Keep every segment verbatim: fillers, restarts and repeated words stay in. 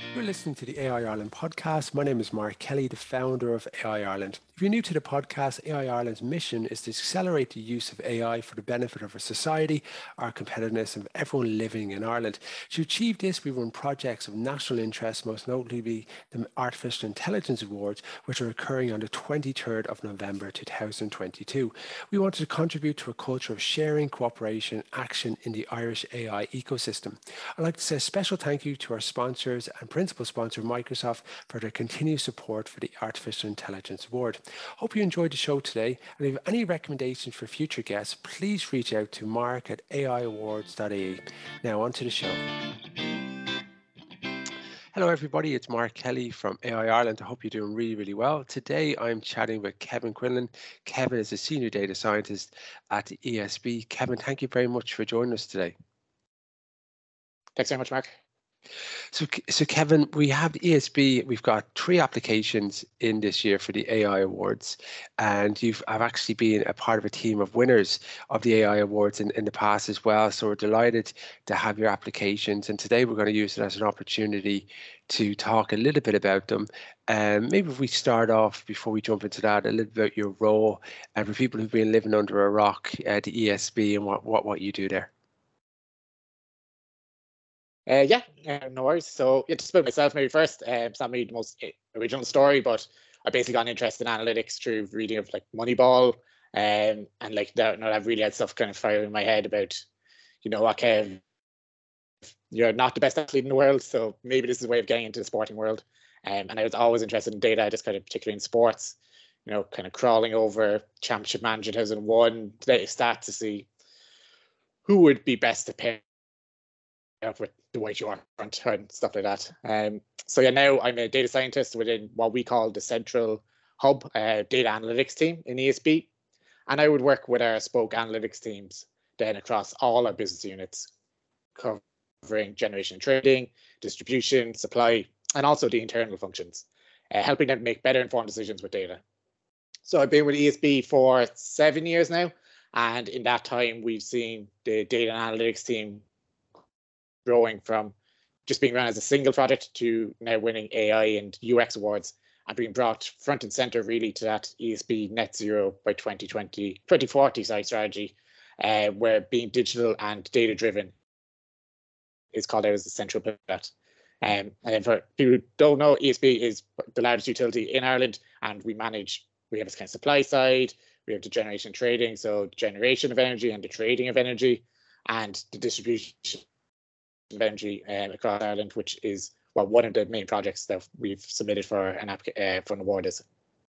You're listening to the A I Ireland podcast. My name is Mark Kelly, the founder of A I Ireland. If you're new to the podcast, A I Ireland's mission is to accelerate the use of A I for the benefit of our society, our competitiveness, and everyone living in Ireland. To achieve this, we run projects of national interest, most notably the Artificial Intelligence Awards, which are occurring on the twenty-third of November two thousand twenty-two. We wanted to contribute to a culture of sharing, cooperation, action in the Irish A I ecosystem. I'd like to say a special thank you to our sponsors and principal sponsor Microsoft for their continued support for the Artificial Intelligence Award. Hope you enjoyed the show today, and if you have any recommendations for future guests, please reach out to mark at a i awards dot i e. Now on to the show. Hello everybody, it's Mark Kelly from A I Ireland. I hope you're doing really, really well. Today I'm chatting with Kevin Quinlan. Kevin is a senior data scientist at the E S B. Kevin, thank you very much for joining us today. Thanks very much, Mark. So, so Kevin, we have the E S B. We've got three applications in this year for the A I Awards, and you've I've actually been a part of a team of winners of the A I Awards in, in the past as well. So we're delighted to have your applications, and today we're going to use it as an opportunity to talk a little bit about them. Um, maybe if we start off before we jump into that, a little bit about your role, and for people who've been living under a rock at the E S B and what what what you do there. Uh, yeah, uh, no worries. So yeah, just about myself maybe first. Um, it's not maybe the most original story, but I basically got interested in analytics through reading of like Moneyball, um, and like that. You know, I've really had stuff kind of fire in my head about, you know, okay, you're not the best athlete in the world, so maybe this is a way of getting into the sporting world. Um, and I was always interested in data, just kind of particularly in sports. You know, kind of crawling over Championship Manager two thousand one data stats to see who would be best to pair up with the white you front and stuff like that. Um, so yeah, now I'm a data scientist within what we call the central hub uh, data analytics team in E S B. And I would work with our spoke analytics teams then across all our business units, covering generation and trading, distribution, supply, and also the internal functions, uh, helping them make better informed decisions with data. So I've been with E S B for seven years now. And in that time, we've seen the data analytics team growing from just being run as a single project to now winning A I and U X awards and being brought front and center really to that E S B net zero by twenty twenty, twenty forty sorry, strategy, uh, where being digital and data driven is called out as the central pillar. Um, and then for people who don't know, E S B is the largest utility in Ireland, and we manage, we have this kind of supply side, we have the generation trading, so generation of energy and the trading of energy, and the distribution of energy um, across Ireland, which is well one of the main projects that we've submitted for an app uh, for an award is.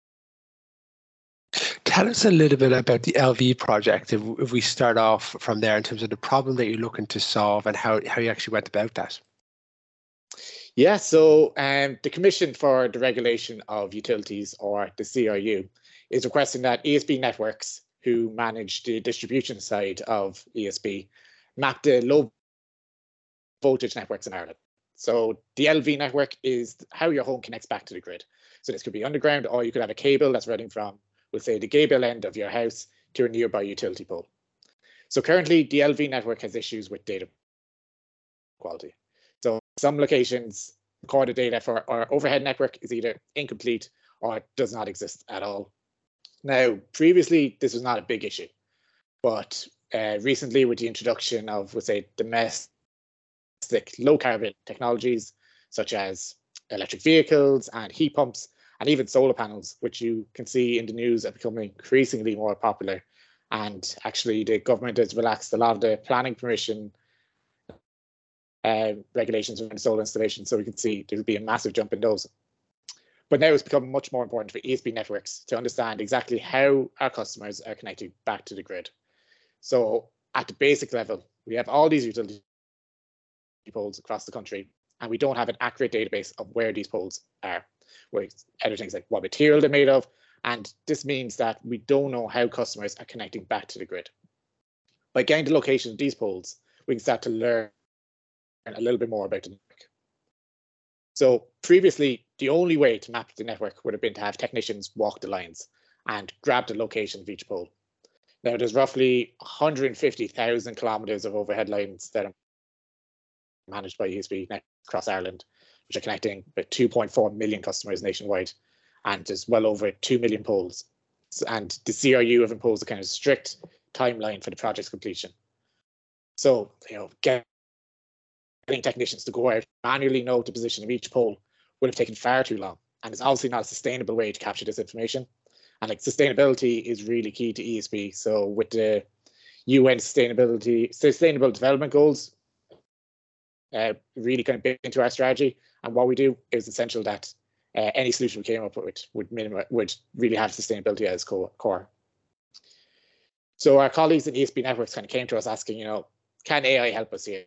Tell us a little bit about the L V project, if, if we start off from there in terms of the problem that you're looking to solve and how, how you actually went about that. Yeah, so um, the Commission for the Regulation of Utilities, or the C R U, is requesting that E S B Networks, who manage the distribution side of E S B, map the low voltage networks in Ireland. So the L V network is how your home connects back to the grid. So this could be underground, or you could have a cable that's running from, we'll say, the gable end of your house to a nearby utility pole. So currently, the L V network has issues with data quality. So some locations, recorded data for our overhead network is either incomplete or does not exist at all. Now, previously, this was not a big issue, but uh, recently, with the introduction of, we'll say, domestic low carbon technologies such as electric vehicles and heat pumps and even solar panels, which you can see in the news are becoming increasingly more popular. And actually the government has relaxed a lot of the planning permission uh, regulations around solar installations. So we can see there'll be a massive jump in those. But now it's become much more important for E S B networks to understand exactly how our customers are connected back to the grid. So at the basic level, we have all these utility poles across the country, and we don't have an accurate database of where these poles are, where other things like what material they're made of, and this means that we don't know how customers are connecting back to the grid. By getting the location of these poles, we can start to learn a little bit more about the network. So previously, the only way to map the network would have been to have technicians walk the lines and grab the location of each pole. Now, there's roughly one hundred fifty thousand kilometers of overhead lines that are managed by E S B across Ireland. which are connecting about two point four million customers nationwide, and there's well over two million poles. And the C R U have imposed a kind of strict timeline for the project's completion. So, you know, getting technicians to go out manually note the position of each pole would have taken far too long, and it's obviously not a sustainable way to capture this information. And like sustainability is really key to E S B. So with the U N sustainability sustainable development goals, uh, really kind of big into our strategy. And what we do is essential that uh, any solution we came up with would minimize, would really have sustainability as core. So our colleagues in E S B Networks kind of came to us asking, you know, can A I help us here?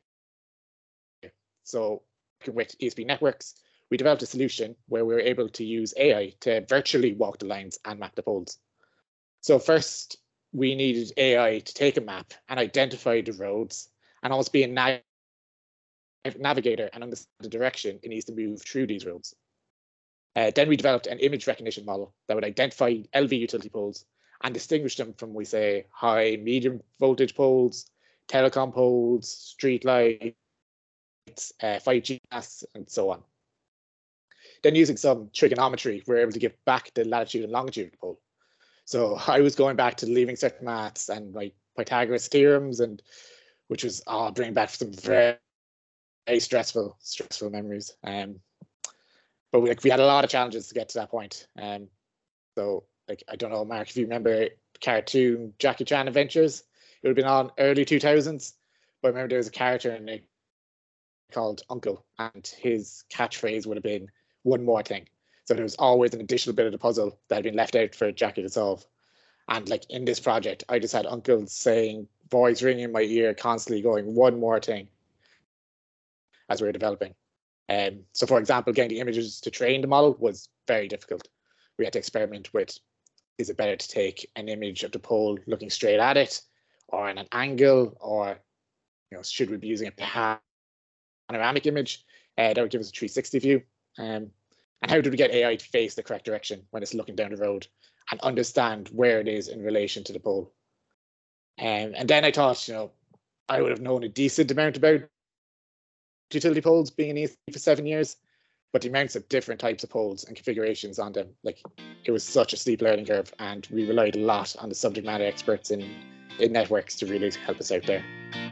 So with E S B Networks, we developed a solution where we were able to use A I to virtually walk the lines and map the poles. So first, we needed A I to take a map and identify the roads and almost be a nav navigator and understand the direction it needs to move through these roads. Uh, then we developed an image recognition model that would identify L V utility poles and distinguish them from, we say, high, medium voltage poles, telecom poles, street lights, uh, five G masts, and so on. Then using some trigonometry, we're able to give back the latitude and longitude of the pole. So I was going back to the leaving cert maths and my Pythagoras theorems, and which was oh, bringing back some very, very stressful, stressful memories. Um, but we, like we had a lot of challenges to get to that point. Um, so like I don't know, Mark, if you remember cartoon Jackie Chan Adventures, it would have been on early two thousands. But I remember there was a character in it called Uncle, and his catchphrase would have been "one more thing." So there was always an additional bit of the puzzle that had been left out for Jackie to solve. And like in this project, I just had Uncle saying, voice ringing in my ear, constantly going, "one more thing," as we were developing. Um, so for example, getting the images to train the model was very difficult. We had to experiment with, is it better to take an image of the pole looking straight at it, or in an angle, or you know, should we be using a panoramic image uh, that would give us a three sixty view? Um, and how do we get A I to face the correct direction when it's looking down the road and understand where it is in relation to the pole? Um, and then I thought, you know, I would have known a decent amount about utility poles being in E S B for seven years, but the amounts of different types of poles and configurations on them, like it was such a steep learning curve, and we relied a lot on the subject matter experts in, in networks to really help us out there.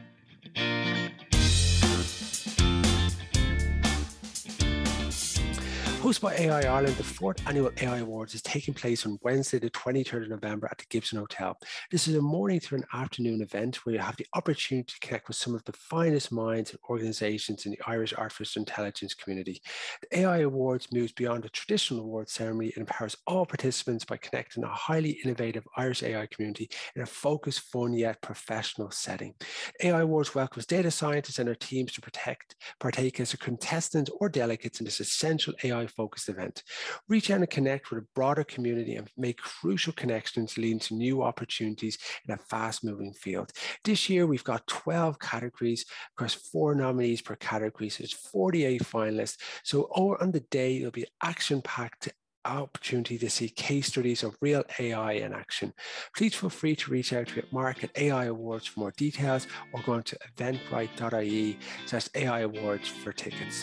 Hosted by A I Ireland, the fourth annual A I Awards is taking place on Wednesday, the twenty-third of November at the Gibson Hotel. This is a morning through an afternoon event where you have the opportunity to connect with some of the finest minds and organizations in the Irish artificial intelligence community. The A I Awards moves beyond a traditional awards ceremony and empowers all participants by connecting a highly innovative Irish A I community in a focused, fun yet professional setting. A I Awards welcomes data scientists and their teams to protect, partake as contestants or delegates in this essential A I focused event. Reach out and connect with a broader community and make crucial connections leading to new opportunities in a fast-moving field. This year, we've got twelve categories across four nominees per category, so there's forty-eight finalists. So over on the day, it'll be action-packed opportunity to see case studies of real A I in action. Please feel free to reach out to Mark at A I Awards for more details, or go on to eventbrite dot I E slash A I Awards for tickets.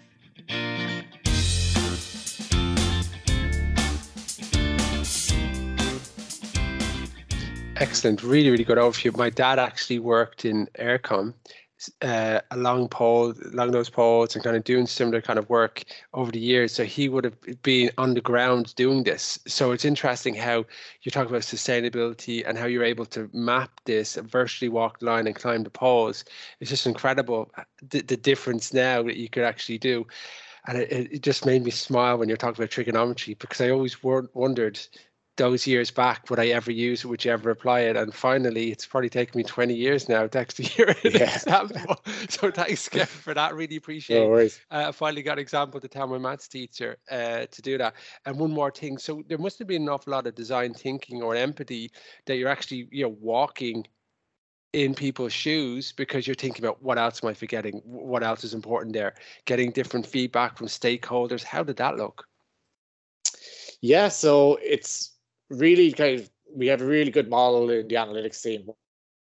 Excellent, really, really good overview. My dad actually worked in Aircom, uh, along pole, along those poles, and kind of doing similar kind of work over the years. So he would have been on the ground doing this. So it's interesting how you talk about sustainability and how you're able to map this, virtually walk the line and climb the poles. It's just incredible the, the difference now that you could actually do. And it, it just made me smile when you're talking about trigonometry, because I always wondered those years back, would I ever use it? Would you ever apply it? And finally, it's probably taken me twenty years now to actually hear an yeah. example. So thanks, Kev, for that. Really appreciate it. No worries. Uh, I finally got an example to tell my maths teacher uh, to do that. And one more thing. So there must have been an awful lot of design thinking or empathy that you're actually, you know, walking in people's shoes, because you're thinking about what else am I forgetting? What else is important there? Getting different feedback from stakeholders. How did that look? Yeah, so it's really kind of, we have a really good model in the analytics team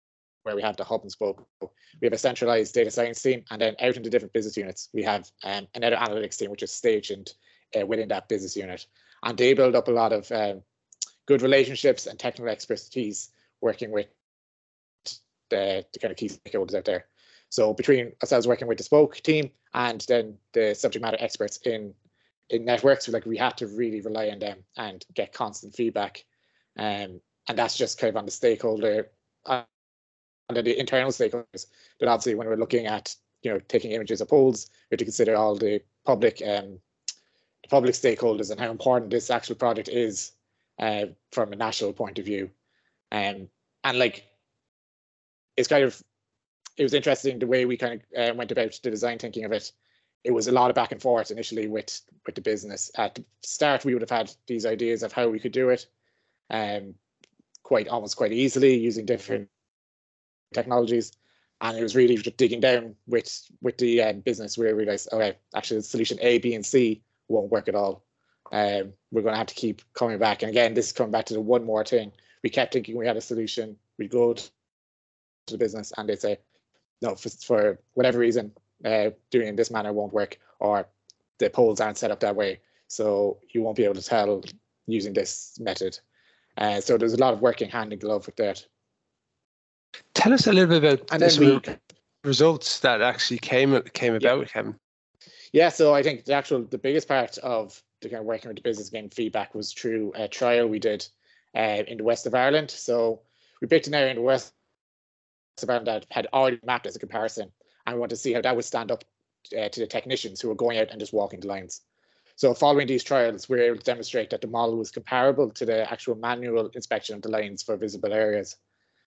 where we have the hub and spoke. We have a centralized data science team, and then out into different business units, we have um, another analytics team, which is stationed uh, within that business unit. And they build up a lot of um, good relationships and technical expertise working with the, the kind of key stakeholders out there. So between ourselves working with the spoke team and then the subject matter experts in in networks, like we had to really rely on them and get constant feedback. Um, and that's just kind of on the stakeholder, uh, and the internal stakeholders. But obviously when we're looking at, you know, taking images of polls, we have to consider all the public um, the public stakeholders and how important this actual project is uh, from a national point of view. Um, and like, it's kind of, it was interesting the way we kind of uh, went about the design thinking of it. It was a lot of back and forth initially with with the business. At the start, we would have had these ideas of how we could do it, um, quite almost quite easily using different technologies, and it was really just digging down with with the um, business where we realized, okay, actually, the solution A, B, and C won't work at all. Um, we're going to have to keep coming back, and again, this is coming back to the one more thing. We kept thinking we had a solution. We go to the business, and they say, no, for, for whatever reason, uh, doing it in this manner won't work, or the polls aren't set up that way, so you won't be able to tell using this method. Uh, so there's a lot of working hand in glove with that. Tell us a little bit about and the then we, results that actually came came about with him. Yeah, so I think the actual the biggest part of the kind of working with the business getting feedback was through a trial we did uh, in the west of Ireland. So we picked an area in the west of Ireland that had already mapped as a comparison, and we wanted to see how that would stand up uh, to the technicians who were going out and just walking the lines. So following these trials, we were able to demonstrate that the model was comparable to the actual manual inspection of the lines for visible areas.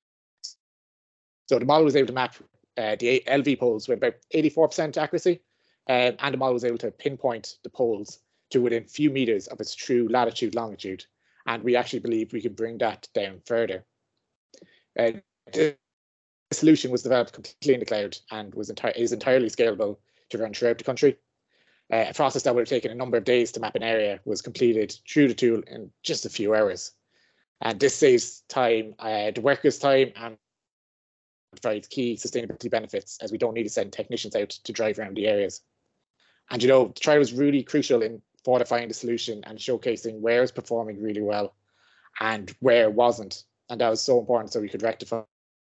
So the model was able to map uh, the L V poles with about eighty-four percent accuracy, um, and the model was able to pinpoint the poles to within a few meters of its true latitude, longitude. And we actually believe we can bring that down further. Uh, the solution was developed completely in the cloud and was enti is entirely scalable to run throughout the country. Uh, a process that would have taken a number of days to map an area was completed through the tool in just a few hours. And this saves time, uh, the workers' time, and provides key sustainability benefits, as we don't need to send technicians out to drive around the areas. And you know, the trial was really crucial in fortifying the solution and showcasing where it's performing really well and where it wasn't. And that was so important so we could rectify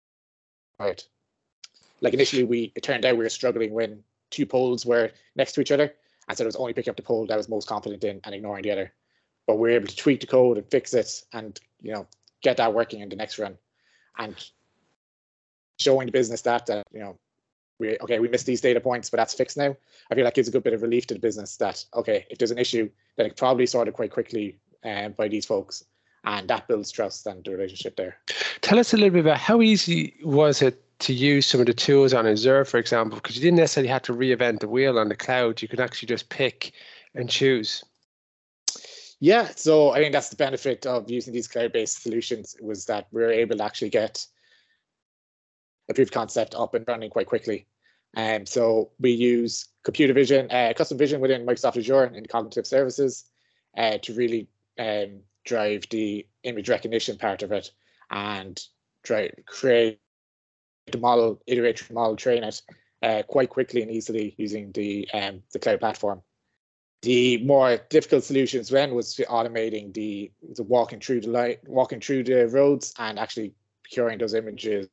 it. Like initially, we it turned out we were struggling when two poles were next to each other, and so it was only picking up the pole that I was most confident in and ignoring the other. But we were able to tweak the code and fix it, and you know, get that working in the next run, and showing the business that that you know, we okay, we missed these data points, but that's fixed now. I feel like gives a good bit of relief to the business that okay, if there's an issue, then it's probably sorted quite quickly um, by these folks, and that builds trust and the relationship there. Tell us a little bit about how easy was it to use some of the tools on Azure, for example, because you didn't necessarily have to reinvent the wheel on the cloud. You could actually just pick and choose. Yeah, so I think that's the benefit of using these cloud-based solutions, was that we were able to actually get a proof of concept up and running quite quickly. And um, so we use computer vision, uh, custom vision within Microsoft Azure and cognitive services uh, to really um, drive the image recognition part of it and try create the model, iterate the model, train it uh, quite quickly and easily using the um, the cloud platform. The more difficult solutions then was automating the, the walking through the light, walking through the roads and actually procuring those images.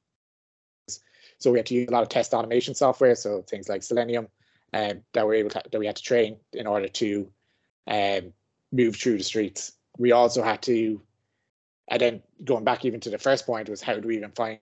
So we had to use a lot of test automation software, so things like Selenium, um, that we able to, that we had to train in order to um, move through the streets. We also had to, and then going back even to the first point, was how do we even find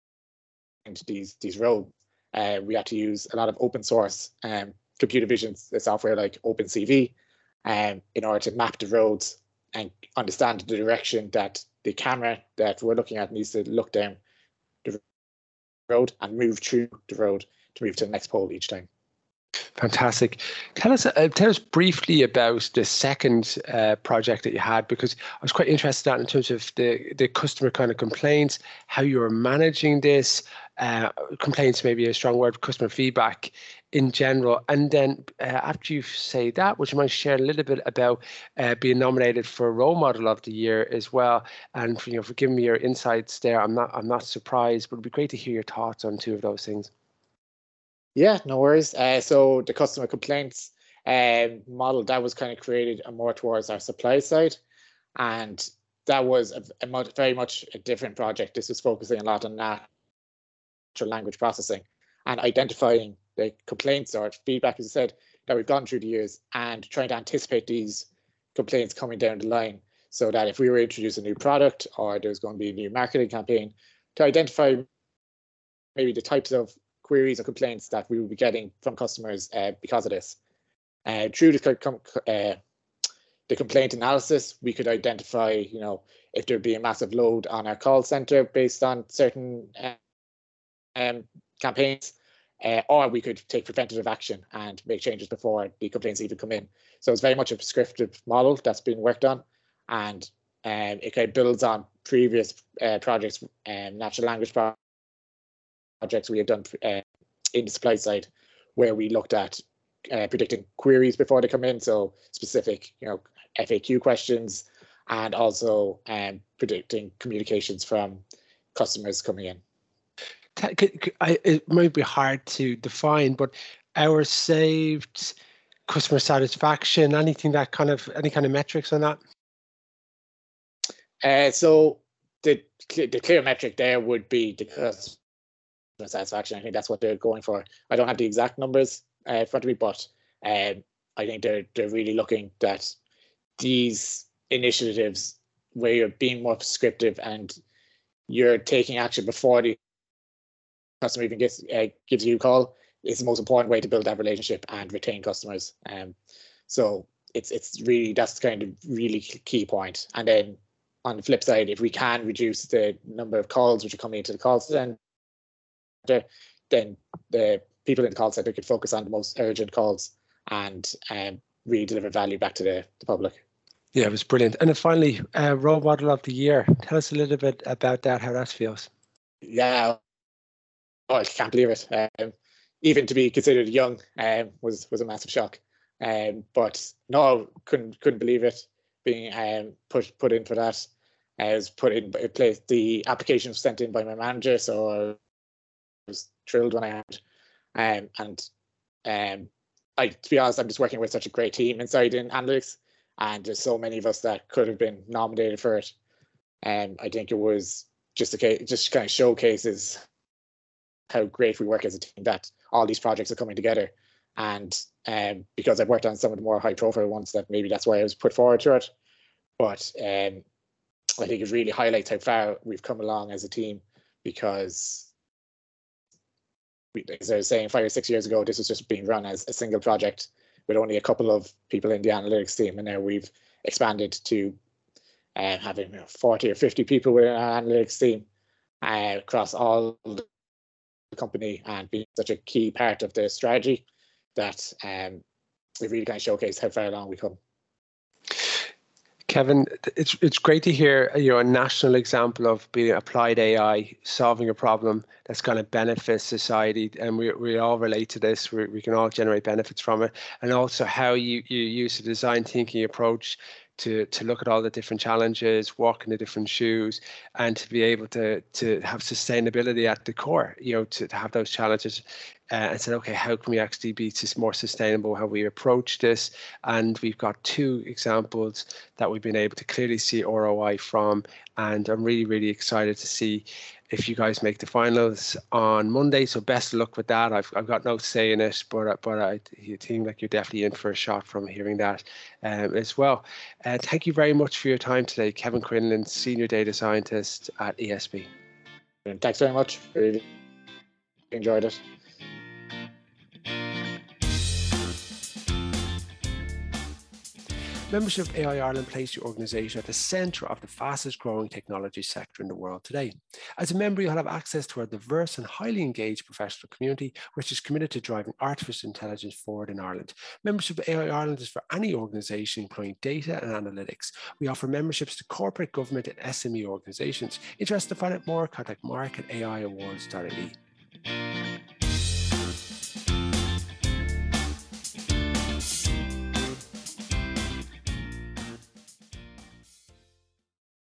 these these roads? Uh, we had to use a lot of open source um, computer vision software like OpenCV um, in order to map the roads and understand the direction that the camera that we're looking at needs to look down the road and move through the road to move to the next pole each time. Fantastic. Tell us, uh, tell us briefly about the second uh, project that you had, because I was quite interested in that in terms of the, the customer kind of complaints, how you were managing this, uh, complaints maybe a strong word, customer feedback. in general? And then uh, after you say that, would you mind share a little bit about uh, being nominated for Role Model of the Year as well? And for, you know, for giving me your insights there, I'm not I'm not surprised, but it'd be great to hear your thoughts on two of those things. Yeah, no worries. Uh, so the customer complaints um, model that was kind of created more towards our supply side, and that was a, a very much a different project. This was focusing a lot on natural language processing and identifying the complaints or feedback, as I said, that we've gone through the years, and trying to anticipate these complaints coming down the line, so that if we were to introduce a new product or there's going to be a new marketing campaign, to identify maybe the types of queries or complaints that we will be getting from customers uh, because of this. Uh, through the, uh, the complaint analysis, we could identify, you know, if there'd be a massive load on our call center based on certain uh, um, campaigns, uh, or we could take preventative action and make changes before the complaints even come in. So it's very much a prescriptive model that's been worked on, and um, it kind of builds on previous uh, projects, um, natural language projects we have done uh, in the supply side, where we looked at uh, predicting queries before they come in, so specific, you know, F A Q questions, and also um, predicting communications from customers coming in. It might be hard to define, but hours saved, customer satisfaction, anything that kind of, any kind of metrics on that? Uh, so the the clear metric there would be the customer satisfaction. I think that's what they're going for. I don't have the exact numbers uh, in front of me, but um, I think they're they're really looking at these initiatives where you're being more prescriptive and you're taking action before the customer even gets uh, gives you a call. It's the most important way to build that relationship and retain customers. Um, so it's it's really, that's kind of really key point. And then on the flip side, if we can reduce the number of calls which are coming into the call center, then the people in the call center could focus on the most urgent calls and um, really deliver value back to the, the public. Yeah, it was brilliant. And then finally, uh, Role Model of the Year. Tell us a little bit about that, how that feels. Yeah, oh, I can't believe it. Um, even to be considered young um, was was a massive shock. Um, but no, couldn't couldn't believe it being um, put put in for that. I was put in, it placed, the application was sent in by my manager, so I was thrilled when I had. Um, and um, I, to be honest, I'm just working with such a great team inside in analytics, and there's so many of us that could have been nominated for it. And um, I think it was just a case, just kind of showcases how great we work as a team, that all these projects are coming together. And um, because I've worked on some of the more high profile ones, that maybe that's why I was put forward to it. But um, I think it really highlights how far we've come along as a team, because we, as I was saying, five or six years ago, this was just being run as a single project with only a couple of people in the analytics team. And now we've expanded to uh, having, you know, forty or fifty people within our analytics team uh, across all the company, and being such a key part of the strategy that um, we really kind of showcased how far along we come. Kevin, it's it's great to hear, you know, a national example of being applied A I solving a problem that's going to benefit society, and we we all relate to this. We we can all generate benefits from it, and also how you you use a design thinking approach to to look at all the different challenges, walk in the different shoes, and to be able to to have sustainability at the core. You know, to, to have those challenges. Uh, and said, okay, how can we actually be more sustainable, how we approach this? And we've got two examples that we've been able to clearly see R O I from. And I'm really, really excited to see if you guys make the finals on Monday. So best of luck with that. I've, I've got no say in it, but, but I you seem like you're definitely in for a shot from hearing that um, as well. Uh, thank you very much for your time today, Kevin Quinlan, Senior Data Scientist at E S B. And thanks very much. Really enjoyed it. Membership of A I Ireland places your organisation at the centre of the fastest growing technology sector in the world today. As a member, you'll have access to our diverse and highly engaged professional community, which is committed to driving artificial intelligence forward in Ireland. Membership of A I Ireland is for any organisation employing data and analytics. We offer memberships to corporate, government and S M E organisations. Interested to find out more? Contact Mark at A I awards dot I E.